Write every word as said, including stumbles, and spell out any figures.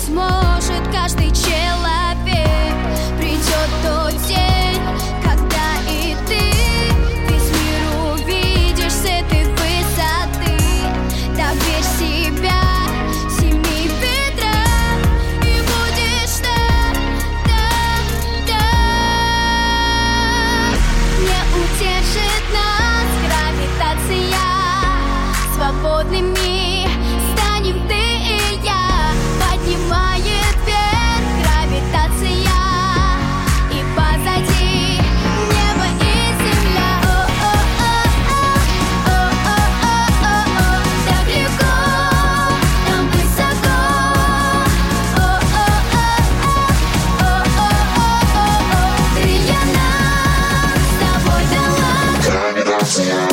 сможет каждый человек. Придет тот день, когда и ты весь мир увидишь с этой высоты. Доверь себя семи ветрам и будешь там, там, там. Не удержит нас гравитация. Свободными станем ты и я. Поднимает вверх гравитация. И позади небо и земля. О-о-о-о-о-о-о-о. Так легко, там высоко. О-о-о-о-о-о-о. Ты я нам с тобой дала. Гравитация.